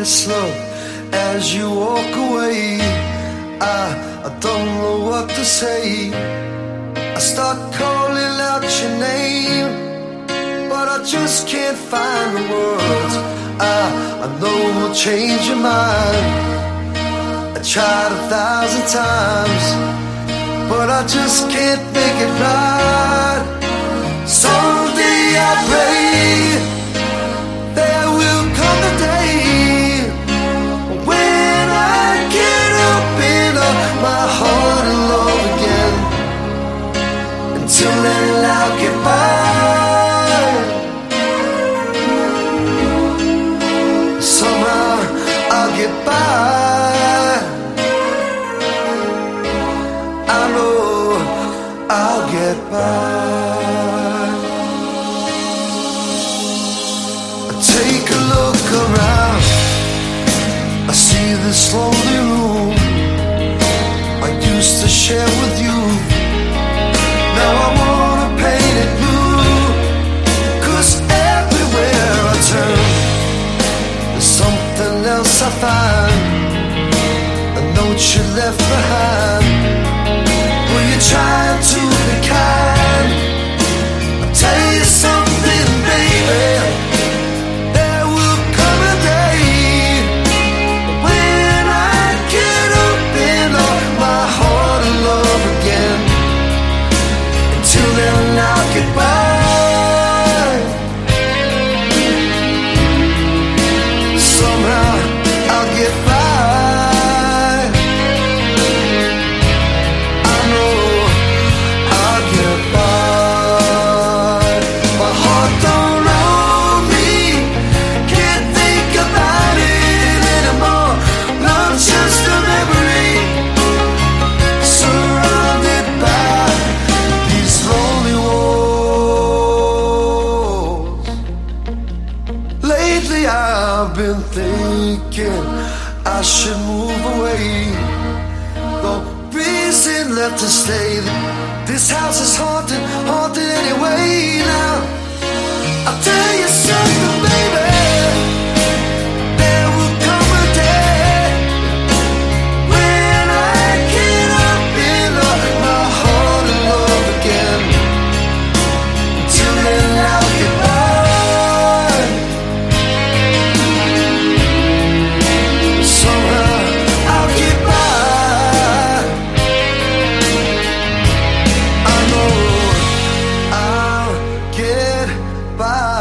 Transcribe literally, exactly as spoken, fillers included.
slow as you walk away. I, I don't know what to say. I start calling out your name, but I just can't find the words. I, I know we'll change your mind. I tried a thousand times, but I just can't make it right. Someday I pray there will come a day when I can open up my heart and love again. Until then I'll get by. Somehow I'll get by. I know I'll get by. Take a look around, I see this lonely room I used to share with you. Now I wanna paint it blue, 'cause everywhere I turn there's something else I find. A note you left behind. Well, you're trying to be kind. I'll tell you something, baby. Goodbye. Somehow I'll get by. I know I'll get by. My heart don't know me, can't think about it anymore. Love's just a memory, surrounded by these lonely walls. Lately I've been thinking I should move away. No reason left to stay. This house is haunted, haunted anyway. Now I'll tell you something, baby. There will come a day when I can open up my heart and love again. Until then I'll get by. Bye.